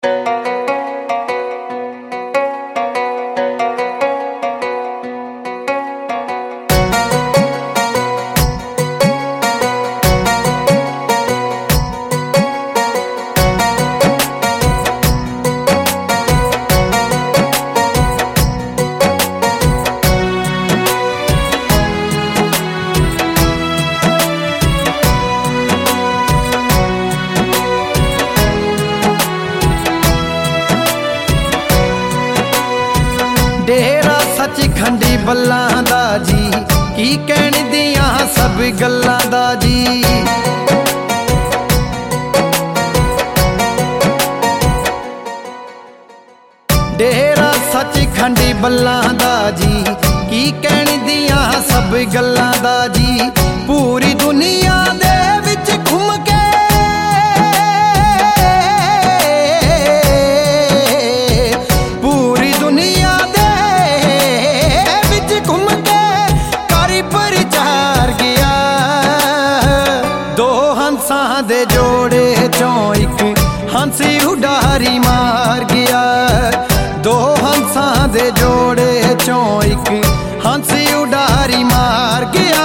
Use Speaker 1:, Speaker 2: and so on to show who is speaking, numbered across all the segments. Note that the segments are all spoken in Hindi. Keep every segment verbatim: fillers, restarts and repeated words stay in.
Speaker 1: डेरा सचखंडी बल्लां दा जी, की कहण दियां सब गल्लां दा जी। डेरा सचखंडी बल्लां दा जी, की कहण दियां सब गल्लां दा जी। पूरी दुनिया दे विच घुम के पूरी दुनिया दे विच घुम के कारी प्रचार गया। दो हंसां दे जोड़े चों इक हंसी उडारी मार गया। दो हंसां दे जोड़े चों इक हंसी उडारी मार गया।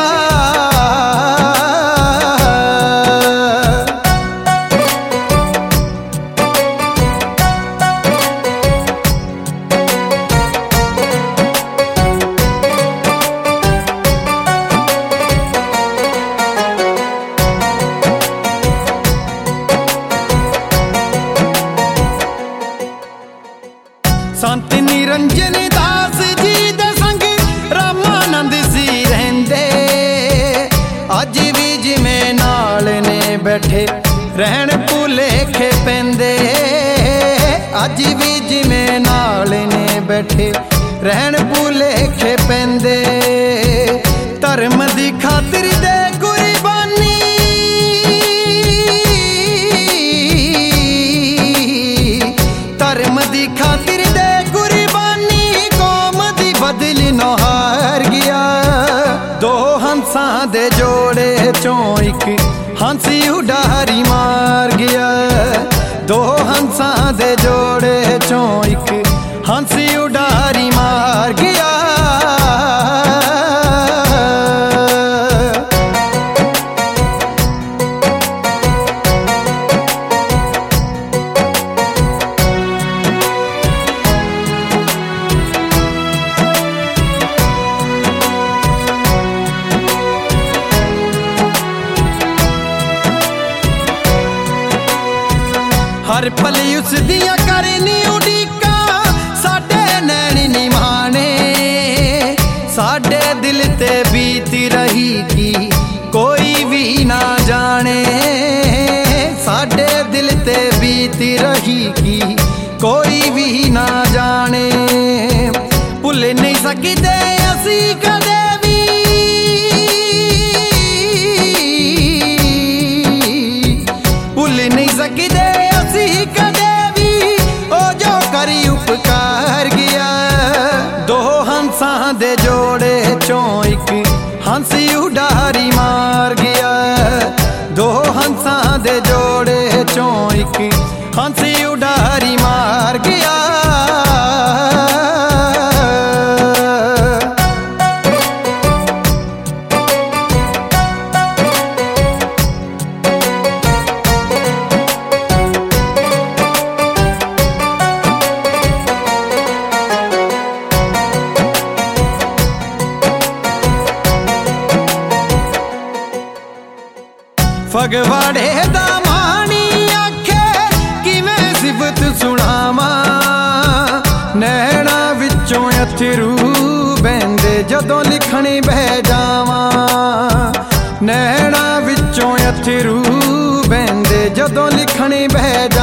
Speaker 1: संत निरंजन दास जी दे संग रामानंद सी रहंदे, अज भी जिवें नाल ने बैठे रहन भुलेखे पैंदे। अज भी जिवें नाल ने बैठे रहन भुलेखे पैंदे। धर्म दी खातिर दे कुर्बानी धर्म दी खातिर दे कुर्बानी कौम दी बदली नो हार गया। दो हंसां दे जोड़े चों इक हंसी उडारी मार गया। दो हंसां दे जोड़े चों इक हंसी उडारी मार गया। हर पल उस दिया करनी उड़ीका, साडे नैन नी माने। साडे दिल ते बीती रही की कोई भी ना जाने। साडे दिल ते बीती रही की कोई भी ना जाने। भुल नहीं सकते असी कदे भी भुल नहीं सकते कदे भी ओ जो करी उपकार गया। दो हंसां दे जोड़े चों इक हंसी उडारी मार गया। दो हंसां दे जोड़े चों इक हंसी उडारी मार गया। फगवाड़े दा मानी आखे किवें सिफत सुनावा। नैना विचों अथरू बहंदे जदों लिखणी बह जावा। नैना विचों अथरू बहंदे जदों लिखणी बह